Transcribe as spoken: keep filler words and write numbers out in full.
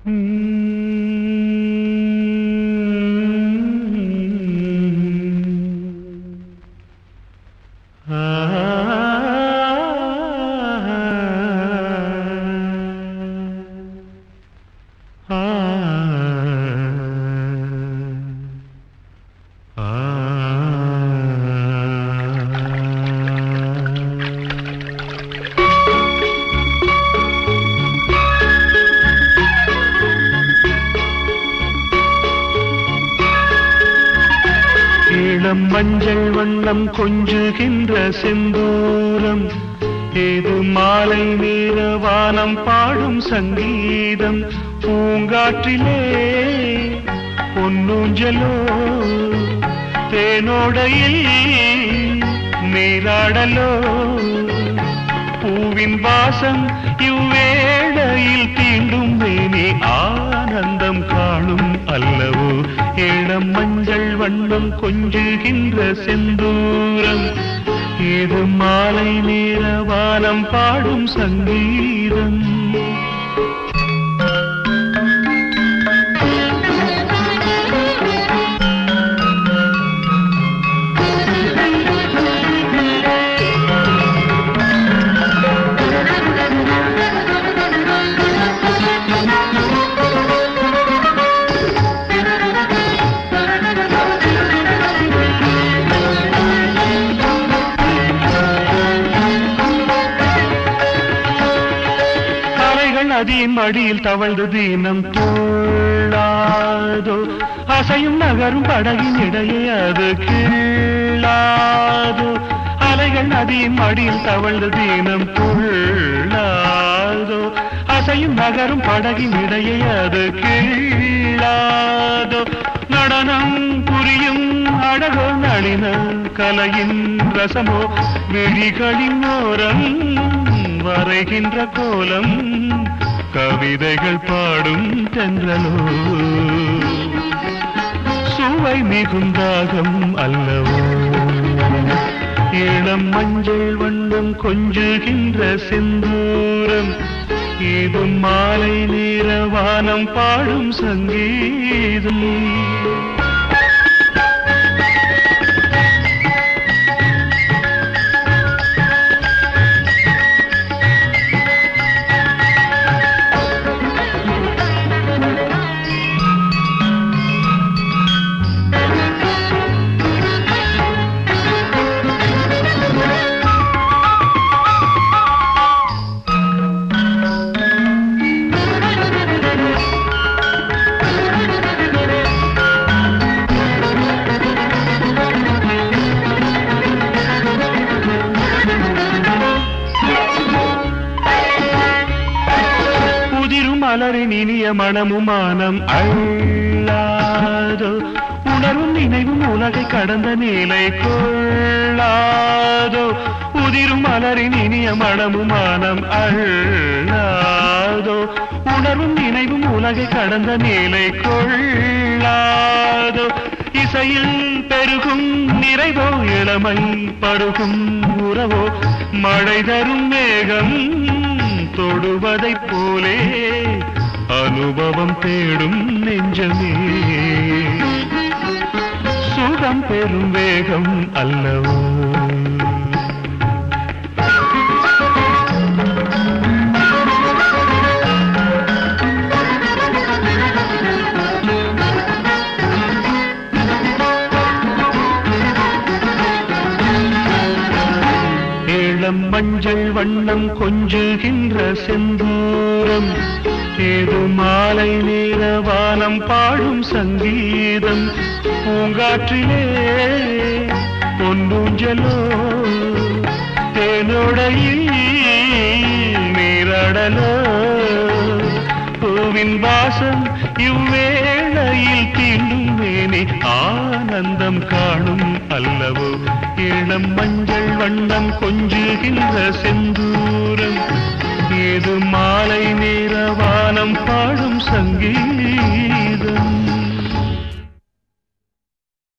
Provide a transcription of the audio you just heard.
மஞ்சள் வண்ணம் கொஞ்சுகின்ற செந்தூரம் ஏது மாலை நேர வானம் பாடும் சங்கீதம் பூங்காற்றிலே பொன்னூஞ்சலோ தேனோடையில் நீராடலோ பூவின் வாசம் இவ்வேளையில் தீண்டும் மேனி ஆனந்தம் காணும் அல்லவோ ஏழம் மஞ்சள் வண்ணம் கொஞ்சுகின்ற செந்தூரம் ஏது மாலை நேர வானம் பாடும் சங்கீதம் நதியின் மடியில் தவழ்ந்து தீனம் துள்ளாதோ அசையும் நகரும் படகின் இடையே அது கீழாதோ அலைகள் நதியின் மடியில் தவழ்ந்து தீனம் துள்ளாதோ அசையும் நகரும் படகின் இடையே அது கீழாதோ நடனம் புரியும் அழகோ நளின கலையின் ரசமோ விழிகளின் ஓரம் வரைகின்ற கோலம் கவிதைகள் பாடும் தென்றலோ சுவை மிகுந்தாகம் அல்லவோ இளம் மஞ்சள் வண்ணம் கொஞ்சுகின்ற செந்தூரம் ஏது மாலை நேர வானம் பாடும் சங்கீதம் மலரின் இனிய மனமும் மானம் அள்ளாதோ உணர்வும் நினைவும் உலகை கடந்த நிலை கொள்ளாதோ உதிரும் மலரின் இனிய மனமும் மானம் அள்ளாதோ உணர்வும் நினைவும் உலகை கடந்த நிலை கொள்ளாதோ இசையில் பெருகும் நிறைவோ இளமை பருகும் உறவோ மழை தரும் மேகம் தொடுவதைப் போலே அனுபவம் தேடும் நெஞ்சமே சுகம் பெறும் வேகம் அல்லவோ மஞ்சள் வண்ணம் கொஞ்சுகின்ற செந்தூரம் ஏது மாலை நேர வானம் பாடும் சங்கீதம் பூங்காற்றிலே பொன்னூஞ்சலோ தேனோடையில் நீராடலோ பூவின் வாசம் இவ்வேளையில் தீண்டும் மேனி ஆனந்தம் காணும் அல்லவோ இளம் மஞ்சள் வண்ணம் கொஞ்சுகின்ற செந்தூரம் ஏது மாலை நேர வானம் பாடும் சங்கீதம்